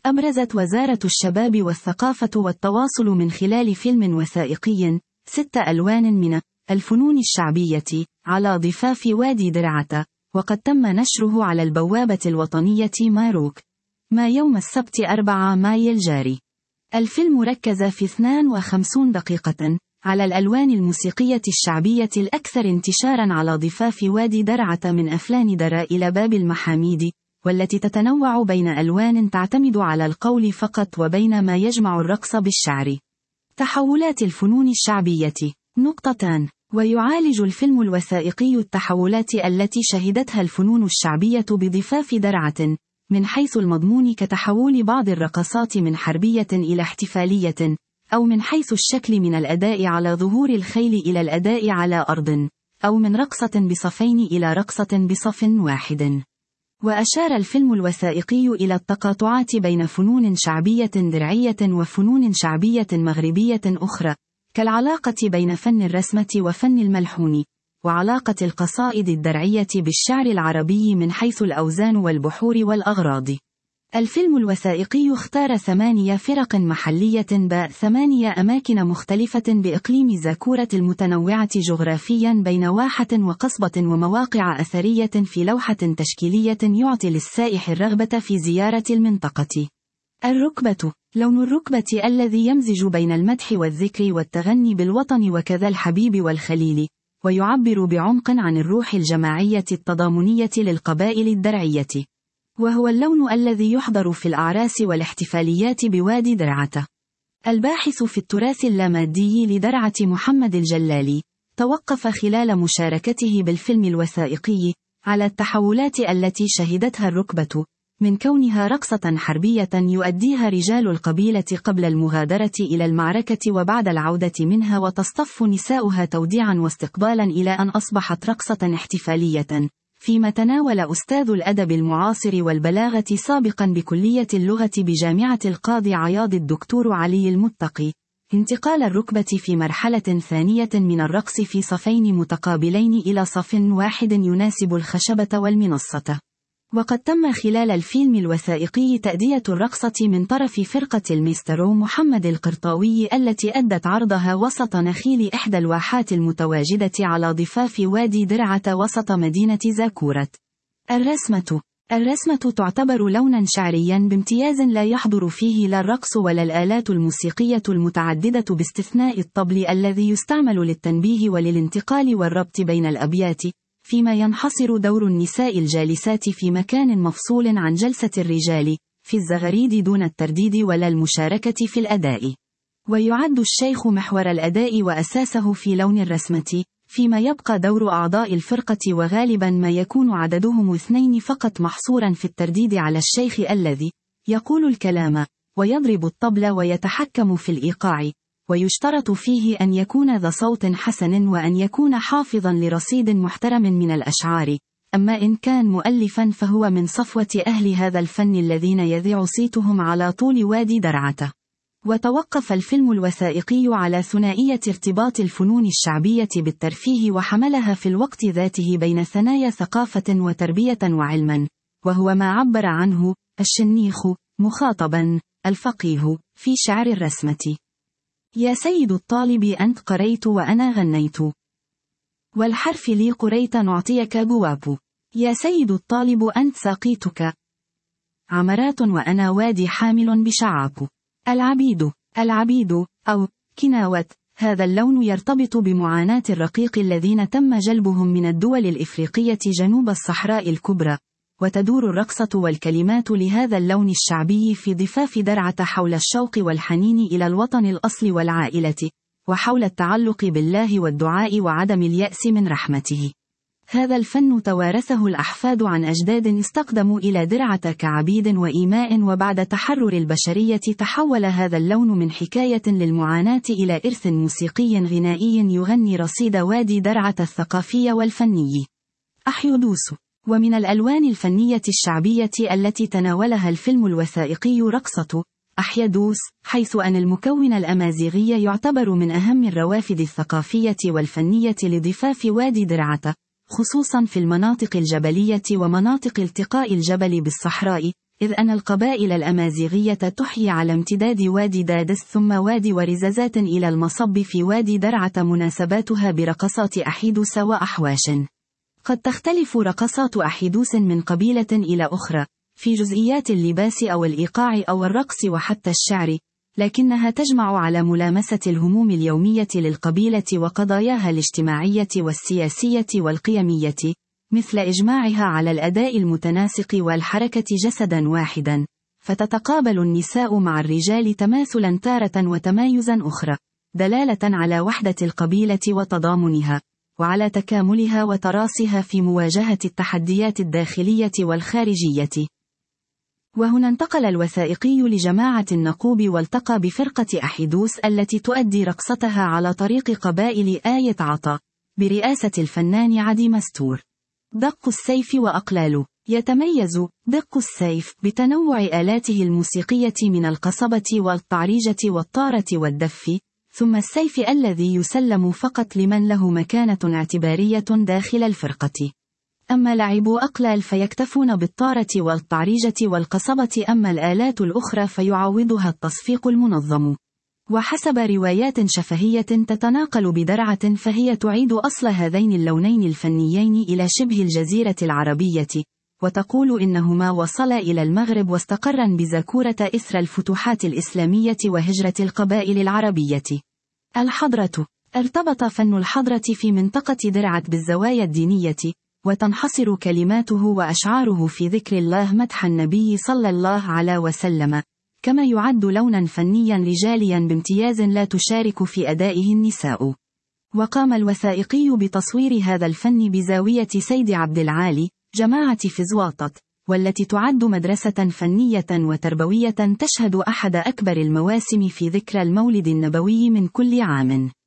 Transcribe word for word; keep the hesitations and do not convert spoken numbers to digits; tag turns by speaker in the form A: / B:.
A: أبرزت وزارة الشباب والثقافة والتواصل من خلال فيلم وثائقي ست ألوان من الفنون الشعبية على ضفاف وادي درعة، وقد تم نشره على البوابة الوطنية ماروك ما يوم السبت أربعة مايو الجاري. الفيلم ركز في اثنتين وخمسين دقيقة على الألوان الموسيقية الشعبية الأكثر انتشاراً على ضفاف وادي درعة من أفلان درا إلى باب المحاميد، والتي تتنوع بين ألوان تعتمد على القول فقط وبين ما يجمع الرقص بالشعر. تحولات الفنون الشعبية نقطتان. ويعالج الفيلم الوثائقي التحولات التي شهدتها الفنون الشعبية بضفاف درعة، من حيث المضمون كتحول بعض الرقصات من حربية إلى احتفالية، أو من حيث الشكل من الأداء على ظهور الخيل إلى الأداء على أرض، أو من رقصة بصفين إلى رقصة بصف واحد. وأشار الفيلم الوثائقي إلى التقاطعات بين فنون شعبية درعية وفنون شعبية مغربية أخرى، كالعلاقة بين فن الرسمة وفن الملحون، وعلاقة القصائد الدرعية بالشعر العربي من حيث الأوزان والبحور والأغراض. الفيلم الوثائقي اختار ثمانية فرق محلية ب ثمانية أماكن مختلفة بإقليم زاكورة المتنوعة جغرافيا بين واحة وقصبة ومواقع أثرية في لوحة تشكيلية يعطي للسائح الرغبة في زيارة المنطقة. الركبة، لون الركبة الذي يمزج بين المدح والذكر والتغني بالوطن وكذا الحبيب والخليل، ويعبر بعمق عن الروح الجماعية التضامنية للقبائل الدرعية. وهو اللون الذي يحضر في الأعراس والاحتفاليات بوادي درعة. الباحث في التراث اللامادي لدرعة محمد الجلالي توقف خلال مشاركته بالفيلم الوثائقي على التحولات التي شهدتها الركبة، من كونها رقصة حربية يؤديها رجال القبيلة قبل المغادرة إلى المعركة وبعد العودة منها، وتصطف نساؤها توديعا واستقبالا، إلى أن أصبحت رقصة احتفالية، فيما تناول أستاذ الأدب المعاصر والبلاغة سابقا بكلية اللغة بجامعة القاضي عياض الدكتور علي المتقي انتقال الركبة في مرحلة ثانية من الرقص في صفين متقابلين إلى صف واحد يناسب الخشبة والمنصة. وقد تم خلال الفيلم الوثائقي تأدية الرقصة من طرف فرقة الميسترو محمد القرطاوي، التي أدت عرضها وسط نخيل إحدى الواحات المتواجدة على ضفاف وادي درعة وسط مدينة زاكورة. الرسمة. الرسمة تعتبر لونا شعريا بامتياز لا يحضر فيه لا الرقص ولا الآلات الموسيقية المتعددة باستثناء الطبل الذي يستعمل للتنبيه وللانتقال والربط بين الأبيات، فيما ينحصر دور النساء الجالسات في مكان مفصول عن جلسة الرجال في الزغاريد دون الترديد ولا المشاركة في الأداء. ويعد الشيخ محور الأداء وأساسه في لون الرسمة، فيما يبقى دور أعضاء الفرقة وغالبا ما يكون عددهم اثنين فقط محصورا في الترديد على الشيخ الذي يقول الكلام ويضرب الطبل ويتحكم في الإيقاع، ويشترط فيه أن يكون ذا صوت حسن وأن يكون حافظا لرصيد محترم من الأشعار. أما إن كان مؤلفا فهو من صفوة أهل هذا الفن الذين يذيع صيتهم على طول وادي درعة. وتوقف الفيلم الوثائقي على ثنائية ارتباط الفنون الشعبية بالترفيه، وحملها في الوقت ذاته بين ثنايا ثقافة وتربية وعلما، وهو ما عبر عنه الشنيخ مخاطبا الفقيه في شعر الرسمة: يا سيد الطالب أنت قريت وأنا غنيت، والحرف لي قريت نعطيك جواب. يا سيد الطالب أنت ساقيتك عمرات وأنا وادي حامل بشعاب. العبيد. العبيد أو كناوت، هذا اللون يرتبط بمعاناة الرقيق الذين تم جلبهم من الدول الإفريقية جنوب الصحراء الكبرى، وتدور الرقصة والكلمات لهذا اللون الشعبي في ضفاف درعة حول الشوق والحنين إلى الوطن الأصل والعائلة، وحول التعلق بالله والدعاء وعدم اليأس من رحمته. هذا الفن توارثه الأحفاد عن أجداد استقدموا إلى درعة كعبيد وإيماء، وبعد تحرر البشرية تحول هذا اللون من حكاية للمعاناة إلى إرث موسيقي غنائي يغني رصيد وادي درعة الثقافي والفني. أحيدوس. ومن الألوان الفنية الشعبية التي تناولها الفيلم الوثائقي رقصة أحيدوس، حيث أن المكون الأمازيغي يعتبر من أهم الروافد الثقافية والفنية لضفاف وادي درعة، خصوصا في المناطق الجبلية ومناطق التقاء الجبل بالصحراء، إذ أن القبائل الأمازيغية تحيي على امتداد وادي دادس ثم وادي ورزازات إلى المصب في وادي درعة مناسباتها برقصات أحيدوس وأحواش. قد تختلف رقصات أحيدوس من قبيلة إلى أخرى، في جزئيات اللباس أو الإيقاع أو الرقص وحتى الشعر، لكنها تجمع على ملامسة الهموم اليومية للقبيلة وقضاياها الاجتماعية والسياسية والقيمية، مثل إجماعها على الأداء المتناسق والحركة جسدا واحدا، فتتقابل النساء مع الرجال تماثلا تارة وتمايزا أخرى، دلالة على وحدة القبيلة وتضامنها، وعلى تكاملها وتراصها في مواجهة التحديات الداخلية والخارجية. وهنا انتقل الوثائقي لجماعة النقوب والتقى بفرقة أحيدوس التي تؤدي رقصتها على طريق قبائل آية عطا، برئاسة الفنان عدي مستور. دق السيف وأقلاله. يتميز دق السيف بتنوع آلاته الموسيقية من القصبة والطعريجة والطارة والدف، ثم السيف الذي يسلم فقط لمن له مكانة اعتبارية داخل الفرقة. أما لعبو أقلال فيكتفون بالطارة والطعريجة والقصبة، أما الآلات الأخرى فيعوضها التصفيق المنظم. وحسب روايات شفهية تتناقل بدرعة فهي تعيد أصل هذين اللونين الفنيين إلى شبه الجزيرة العربية، وتقول إنهما وصلا إلى المغرب واستقرا بزاكورة إثر الفتوحات الإسلامية وهجرة القبائل العربية. الحضرة. ارتبط فن الحضرة في منطقة درعة بالزوايا الدينية، وتنحصر كلماته وأشعاره في ذكر الله مدح النبي صلى الله عليه وسلم، كما يعد لونا فنيا رجاليا بامتياز لا تشارك في أدائه النساء. وقام الوثائقي بتصوير هذا الفن بزاوية سيد عبد العالي، جماعة فزواطة، والتي تعد مدرسة فنية وتربوية تشهد أحد أكبر المواسم في ذكرى المولد النبوي من كل عام.